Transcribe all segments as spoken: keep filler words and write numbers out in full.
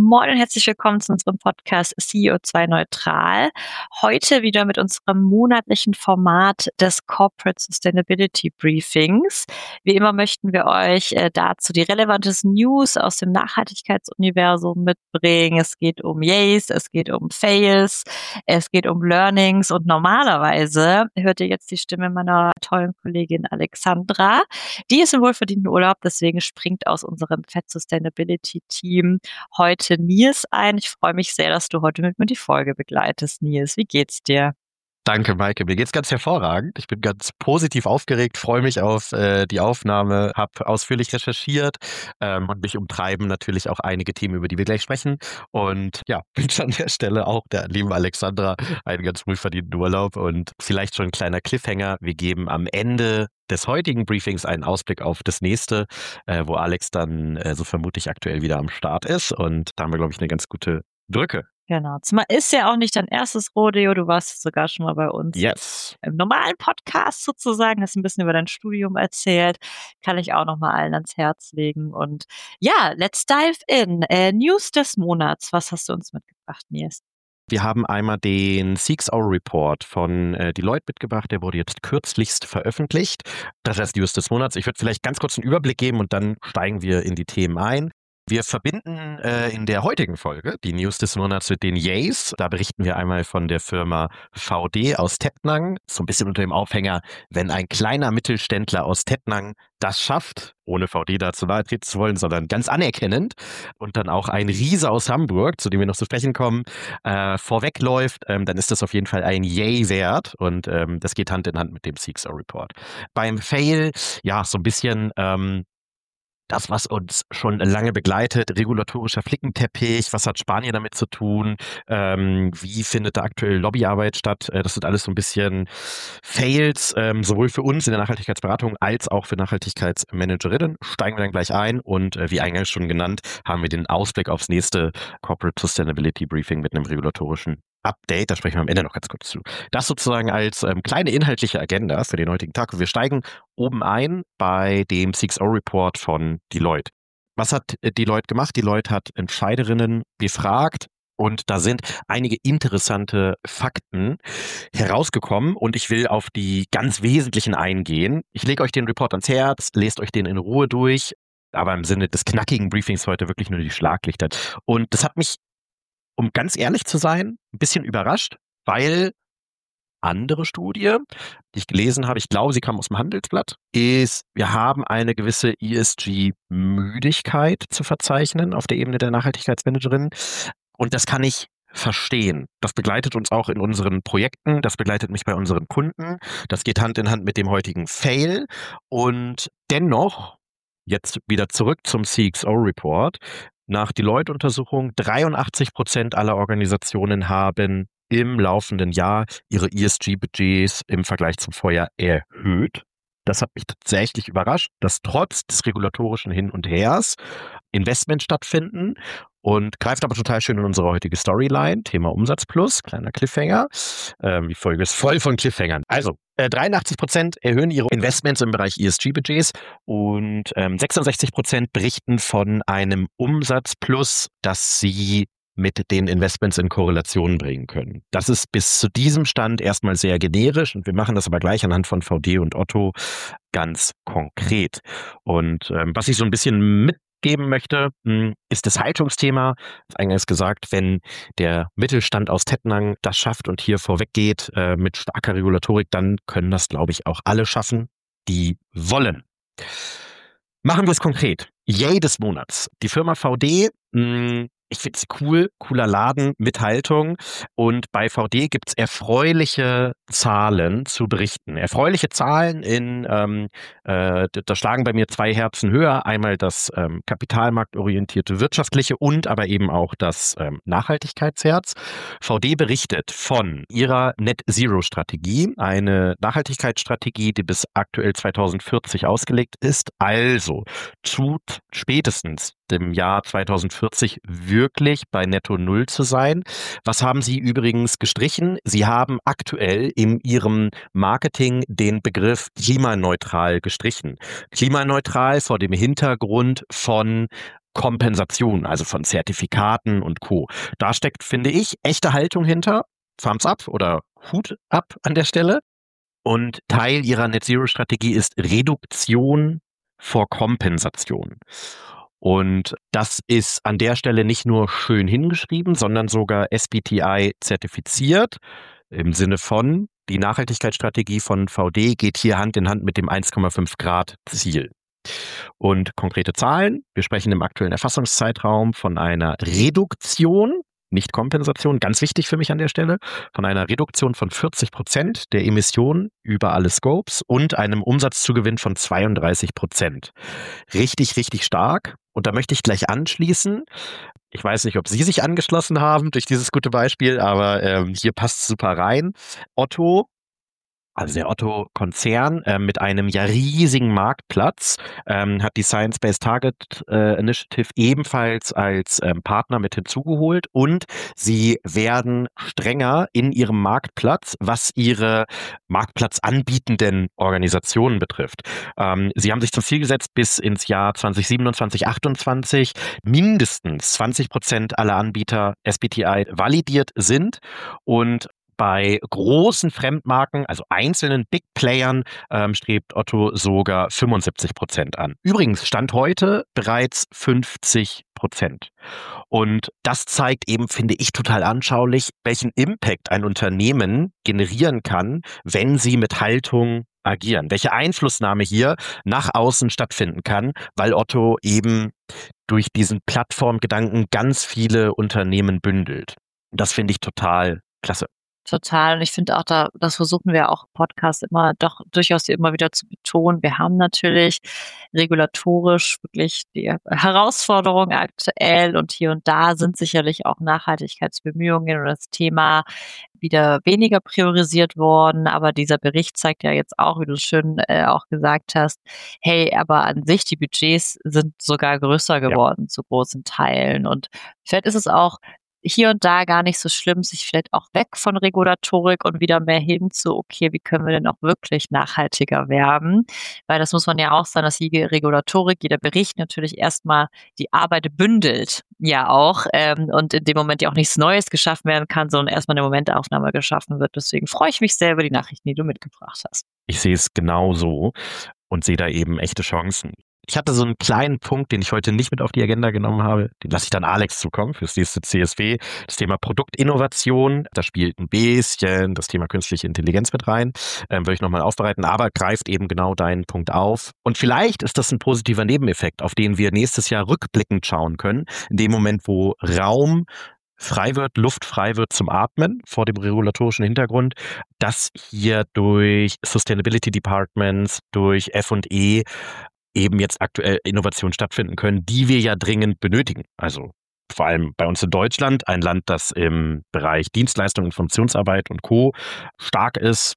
Moin und herzlich willkommen zu unserem Podcast C E O zwei Neutral. Heute wieder mit unserem monatlichen Format des Corporate Sustainability Briefings. Wie immer möchten wir euch äh, dazu die relevantesten News aus dem Nachhaltigkeitsuniversum mitbringen. Es geht um Yays, es geht um Fails, es geht um Learnings und normalerweise hört ihr jetzt die Stimme meiner tollen Kollegin Alexandra. Die ist im wohlverdienten Urlaub, deswegen springt aus unserem Fett Sustainability Team heute Nils ein. Ich freue mich sehr, dass du heute mit mir die Folge begleitest, Nils. Wie geht's dir? Danke, Maike. Mir geht's ganz hervorragend. Ich bin ganz positiv aufgeregt, freue mich auf äh, die Aufnahme, habe ausführlich recherchiert ähm, und mich umtreiben natürlich auch einige Themen, über die wir gleich sprechen. Und ja, wünsche an der Stelle auch der lieben Alexandra einen ganz wohlverdienten Urlaub und vielleicht schon ein kleiner Cliffhanger. Wir geben am Ende des heutigen Briefings einen Ausblick auf das nächste, äh, wo Alex dann äh, so vermutlich aktuell wieder am Start ist. Und da haben wir, glaube ich, eine ganz gute Brücke. Genau. Zumal ist ja auch nicht dein erstes Rodeo. Du warst sogar schon mal bei uns. Yes. Im normalen Podcast sozusagen. Hast ein bisschen über dein Studium erzählt. Kann ich auch noch mal allen ans Herz legen. Und ja, let's dive in. Äh, News des Monats. Was hast du uns mitgebracht, Nils? Wir haben einmal den Six Hour Report von äh, Deloitte mitgebracht. Der wurde jetzt kürzlichst veröffentlicht. Das heißt News des Monats. Ich würde vielleicht ganz kurz einen Überblick geben und dann steigen wir in die Themen ein. Wir verbinden äh, in der heutigen Folge die News des Monats mit den Yays. Da berichten wir einmal von der Firma V D aus Tettnang. So ein bisschen unter dem Aufhänger, wenn ein kleiner Mittelständler aus Tettnang das schafft, ohne V D da zu nahe treten zu wollen, sondern ganz anerkennend und dann auch ein Riese aus Hamburg, zu dem wir noch zu sprechen kommen, äh, vorwegläuft, ähm, dann ist das auf jeden Fall ein Yay wert und ähm, das geht Hand in Hand mit dem Six Hour Report. Beim Fail, ja, so ein bisschen ähm, das, was uns schon lange begleitet, regulatorischer Flickenteppich, was hat Spanien damit zu tun, ähm, wie findet da aktuell Lobbyarbeit statt, äh, das sind alles so ein bisschen Fails, ähm, sowohl für uns in der Nachhaltigkeitsberatung als auch für Nachhaltigkeitsmanagerinnen. Steigen wir dann gleich ein und äh, wie eingangs schon genannt, haben wir den Ausblick aufs nächste Corporate Sustainability Briefing mit einem regulatorischen Update, da sprechen wir am Ende noch ganz kurz zu. Das sozusagen als ähm, kleine inhaltliche Agenda für den heutigen Tag. Und wir steigen oben ein bei dem Six Hour Report von Deloitte. Was hat äh, Deloitte gemacht? Deloitte hat Entscheiderinnen befragt und da sind einige interessante Fakten herausgekommen und ich will auf die ganz wesentlichen eingehen. Ich lege euch den Report ans Herz, lest euch den in Ruhe durch, aber im Sinne des knackigen Briefings heute wirklich nur die Schlaglichter. Und das hat mich, um ganz ehrlich zu sein, ein bisschen überrascht, weil andere Studie, die ich gelesen habe, ich glaube, sie kam aus dem Handelsblatt, ist, wir haben eine gewisse E S G-Müdigkeit zu verzeichnen auf der Ebene der Nachhaltigkeitsmanagerinnen. Und das kann ich verstehen. Das begleitet uns auch in unseren Projekten, das begleitet mich bei unseren Kunden, das geht Hand in Hand mit dem heutigen Fail. Und dennoch, jetzt wieder zurück zum C X O-Report, nach Deloitte-Untersuchung, dreiundachtzig Prozent aller Organisationen haben im laufenden Jahr ihre E S G-Budgets im Vergleich zum Vorjahr erhöht. Das hat mich tatsächlich überrascht, dass trotz des regulatorischen Hin und Hers Investments stattfinden und greift aber total schön in unsere heutige Storyline, Thema Umsatz plus, kleiner Cliffhanger. Ähm, die Folge ist voll von Cliffhangern. Also, äh, dreiundachtzig Prozent erhöhen ihre Investments im Bereich E S G-Budgets und ähm, sechsundsechzig Prozent berichten von einem Umsatz plus, das sie mit den Investments in Korrelation bringen können. Das ist bis zu diesem Stand erstmal sehr generisch und wir machen das aber gleich anhand von V D und Otto ganz konkret. Und ähm, was ich so ein bisschen mitgeben möchte, mh, ist das Haltungsthema. Eingangs gesagt, wenn der Mittelstand aus Tettnang das schafft und hier vorweggeht äh, mit starker Regulatorik, dann können das, glaube ich, auch alle schaffen, die wollen. Machen wir es konkret. Yay des Monats. Die Firma V D, mh, ich finde es cool, cooler Laden mit Haltung und bei V D gibt es erfreuliche Zahlen zu berichten. Erfreuliche Zahlen in, ähm, äh, da schlagen bei mir zwei Herzen höher. Einmal das ähm, kapitalmarktorientierte wirtschaftliche und aber eben auch das ähm, Nachhaltigkeitsherz. V D berichtet von ihrer Net-Zero-Strategie, eine Nachhaltigkeitsstrategie, die bis aktuell zweitausendvierzig ausgelegt ist, also zu spätestens dem Jahr zweitausendvierzig wirklich bei Netto Null zu sein. Was haben Sie übrigens gestrichen? Sie haben aktuell in Ihrem Marketing den Begriff klimaneutral gestrichen. Klimaneutral vor dem Hintergrund von Kompensation, also von Zertifikaten und Co. Da steckt, finde ich, echte Haltung hinter. Thumbs up oder Hut ab an der Stelle. Und Teil ihrer Net-Zero-Strategie ist Reduktion vor Kompensation. Und das ist an der Stelle nicht nur schön hingeschrieben, sondern sogar S B T I zertifiziert, im Sinne von, die Nachhaltigkeitsstrategie von V D geht hier Hand in Hand mit dem eins Komma fünf Grad Ziel. Und konkrete Zahlen, wir sprechen im aktuellen Erfassungszeitraum von einer Reduktion, nicht Kompensation, ganz wichtig für mich an der Stelle, von einer Reduktion von vierzig Prozent der Emissionen über alle Scopes und einem Umsatzzugewinn von zweiunddreißig Prozent. Richtig, richtig stark. Und da möchte ich gleich anschließen. Ich weiß nicht, ob Sie sich angeschlossen haben durch dieses gute Beispiel, aber ähm, hier passt es super rein. Otto, also der Otto-Konzern äh, mit einem ja riesigen Marktplatz, ähm, hat die Science-Based Target äh, Initiative ebenfalls als ähm, Partner mit hinzugeholt und sie werden strenger in ihrem Marktplatz, was ihre marktplatzanbietenden Organisationen betrifft. Ähm, sie haben sich zum Ziel gesetzt, bis ins Jahr zwanzig siebenundzwanzig, achtundzwanzig mindestens zwanzig Prozent aller Anbieter S B T I validiert sind und bei großen Fremdmarken, also einzelnen Big Playern, ähm, strebt Otto sogar fünfundsiebzig Prozent an. Übrigens, Stand heute bereits fünfzig Prozent. Und das zeigt eben, finde ich, total anschaulich, welchen Impact ein Unternehmen generieren kann, wenn sie mit Haltung agieren. Welche Einflussnahme hier nach außen stattfinden kann, weil Otto eben durch diesen Plattformgedanken ganz viele Unternehmen bündelt. Das finde ich total klasse. Total. Und ich finde auch, da, das versuchen wir auch im Podcast immer doch durchaus immer wieder zu betonen. Wir haben natürlich regulatorisch wirklich die Herausforderungen aktuell und hier und da sind sicherlich auch Nachhaltigkeitsbemühungen oder das Thema wieder weniger priorisiert worden. Aber dieser Bericht zeigt ja jetzt auch, wie du schön äh, auch gesagt hast, hey, aber an sich die Budgets sind sogar größer geworden ja. zu großen Teilen. Und vielleicht ist es auch hier und da gar nicht so schlimm, sich vielleicht auch weg von Regulatorik und wieder mehr hin zu, okay, wie können wir denn auch wirklich nachhaltiger werden? Weil das muss man ja auch sagen, dass jede Regulatorik, jeder Bericht natürlich erstmal die Arbeit bündelt, ja auch, ähm, und in dem Moment ja auch nichts Neues geschaffen werden kann, sondern erstmal eine Momentaufnahme geschaffen wird. Deswegen freue ich mich sehr über die Nachrichten, die du mitgebracht hast. Ich sehe es genauso und sehe da eben echte Chancen. Ich hatte so einen kleinen Punkt, den ich heute nicht mit auf die Agenda genommen habe. Den lasse ich dann Alex zukommen fürs nächste C S W. Das Thema Produktinnovation. Da spielt ein bisschen das Thema künstliche Intelligenz mit rein. Ähm, würde ich nochmal aufbereiten, aber greift eben genau deinen Punkt auf. Und vielleicht ist das ein positiver Nebeneffekt, auf den wir nächstes Jahr rückblickend schauen können. In dem Moment, wo Raum frei wird, Luft frei wird zum Atmen vor dem regulatorischen Hintergrund, dass hier durch Sustainability Departments, durch F und E eben jetzt aktuell Innovationen stattfinden können, die wir ja dringend benötigen. Also vor allem bei uns in Deutschland, ein Land, das im Bereich Dienstleistungen, Funktionsarbeit und Co. stark ist.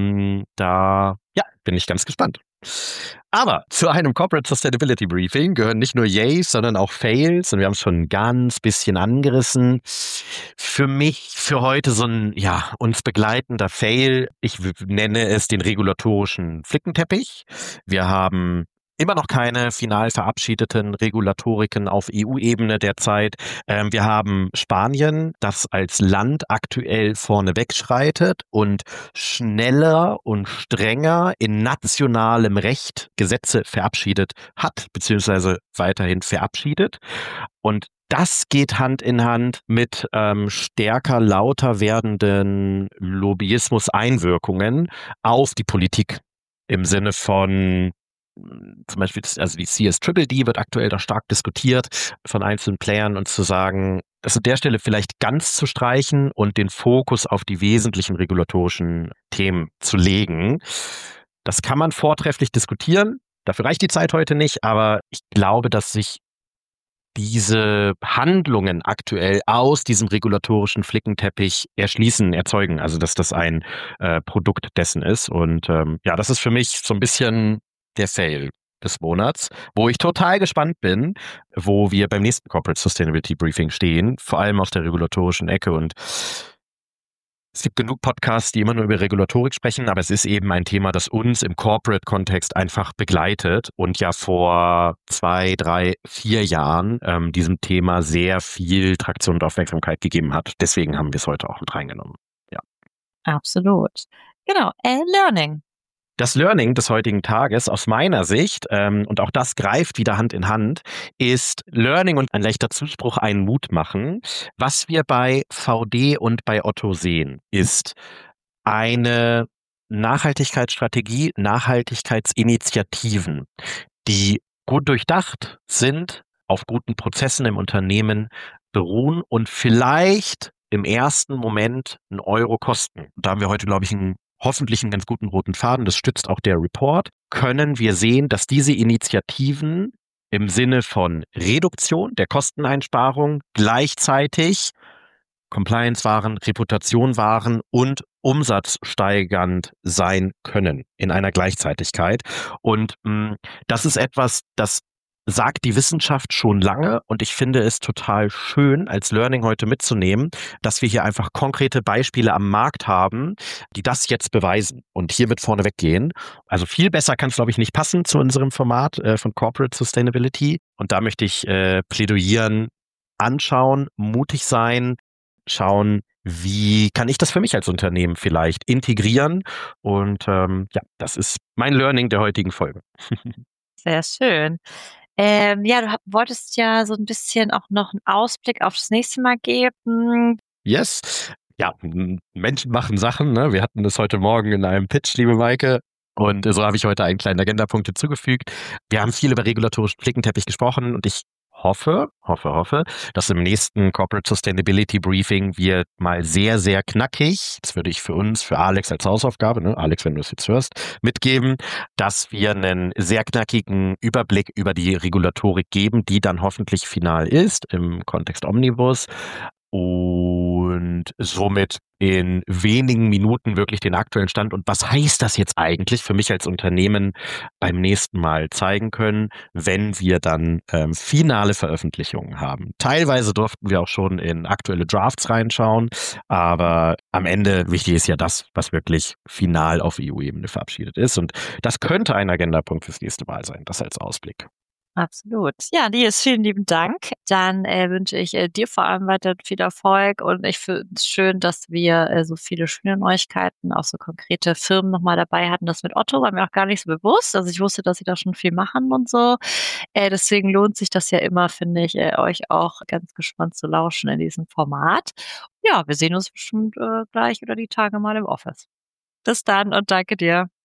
Da ja, bin ich ganz gespannt. Aber zu einem Corporate Sustainability Briefing gehören nicht nur Yays, sondern auch Fails. Und wir haben es schon ein ganz bisschen angerissen. Für mich, für heute so ein, ja, uns begleitender Fail. Ich nenne es den regulatorischen Flickenteppich. Wir haben immer noch keine final verabschiedeten Regulatoriken auf E U-Ebene derzeit. Ähm, wir haben Spanien, das als Land aktuell vorne wegschreitet und schneller und strenger in nationalem Recht Gesetze verabschiedet hat, beziehungsweise weiterhin verabschiedet. Und das geht Hand in Hand mit ähm, stärker, lauter werdenden Lobbyismus-Einwirkungen auf die Politik im Sinne von zum Beispiel, also die C S D D D wird aktuell da stark diskutiert von einzelnen Playern und zu sagen, das an der Stelle vielleicht ganz zu streichen und den Fokus auf die wesentlichen regulatorischen Themen zu legen. Das kann man vortrefflich diskutieren. Dafür reicht die Zeit heute nicht, aber ich glaube, dass sich diese Handlungen aktuell aus diesem regulatorischen Flickenteppich erschließen, erzeugen. Also, dass das ein äh, Produkt dessen ist. Und ähm, ja, das ist für mich so ein bisschen der Fail des Monats, wo ich total gespannt bin, wo wir beim nächsten Corporate Sustainability Briefing stehen, vor allem aus der regulatorischen Ecke. Und Es gibt genug Podcasts, die immer nur über Regulatorik sprechen, aber es ist eben ein Thema, das uns im Corporate-Kontext einfach begleitet und ja vor zwei, drei, vier Jahren ähm, diesem Thema sehr viel Traktion und Aufmerksamkeit gegeben hat. Deswegen haben wir es heute auch mit reingenommen. Ja. Absolut. Genau, äh, Learning. Das Learning des heutigen Tages aus meiner Sicht, ähm, und auch das greift wieder Hand in Hand, ist Learning und ein leichter Zuspruch, einen Mut machen. Was wir bei V D und bei Otto sehen, ist eine Nachhaltigkeitsstrategie, Nachhaltigkeitsinitiativen, die gut durchdacht sind, auf guten Prozessen im Unternehmen beruhen und vielleicht im ersten Moment einen Euro kosten. Da haben wir heute, glaube ich, einen hoffentlich einen ganz guten roten Faden, das stützt auch der Report, können wir sehen, dass diese Initiativen im Sinne von Reduktion der Kosteneinsparung gleichzeitig Compliance waren, Reputation waren und umsatzsteigernd sein können in einer Gleichzeitigkeit. Und mh, das ist etwas, das sagt die Wissenschaft schon lange und ich finde es total schön, als Learning heute mitzunehmen, dass wir hier einfach konkrete Beispiele am Markt haben, die das jetzt beweisen und hiermit vorne weggehen. Also viel besser kann es, glaube ich, nicht passen zu unserem Format äh, von Corporate Sustainability. Und da möchte ich äh, plädoyieren, anschauen, mutig sein, schauen, wie kann ich das für mich als Unternehmen vielleicht integrieren? Und ähm, ja, das ist mein Learning der heutigen Folge. Sehr schön. Ähm, ja, du hab, wolltest ja so ein bisschen auch noch einen Ausblick auf das nächste Mal geben. Yes. Ja, Menschen machen Sachen. Ne? Wir hatten das heute Morgen in einem Pitch, liebe Maike. Und so habe ich heute einen kleinen Agendapunkt hinzugefügt. Wir haben viel über regulatorischen Flickenteppich gesprochen und ich hoffe, hoffe, hoffe, dass im nächsten Corporate Sustainability Briefing wir mal sehr, sehr knackig, das würde ich für uns, für Alex als Hausaufgabe, ne, Alex, wenn du es jetzt hörst, mitgeben, dass wir einen sehr knackigen Überblick über die Regulatorik geben, die dann hoffentlich final ist im Kontext Omnibus. Und somit in wenigen Minuten wirklich den aktuellen Stand und was heißt das jetzt eigentlich für mich als Unternehmen beim nächsten Mal zeigen können, wenn wir dann ähm, finale Veröffentlichungen haben. Teilweise durften wir auch schon in aktuelle Drafts reinschauen, aber am Ende wichtig ist ja das, was wirklich final auf E U-Ebene verabschiedet ist und das könnte ein Agendapunkt fürs nächste Mal sein, das als Ausblick. Absolut. Ja, Nils, vielen lieben Dank. Dann äh, wünsche ich äh, dir vor allem weiter viel Erfolg und ich finde es schön, dass wir äh, so viele schöne Neuigkeiten, auch so konkrete Firmen nochmal dabei hatten. Das mit Otto war mir auch gar nicht so bewusst. Also ich wusste, dass sie da schon viel machen und so. Äh, deswegen lohnt sich das ja immer, finde ich, äh, euch auch ganz gespannt zu lauschen in diesem Format. Ja, wir sehen uns bestimmt äh, gleich oder die Tage mal im Office. Bis dann und danke dir.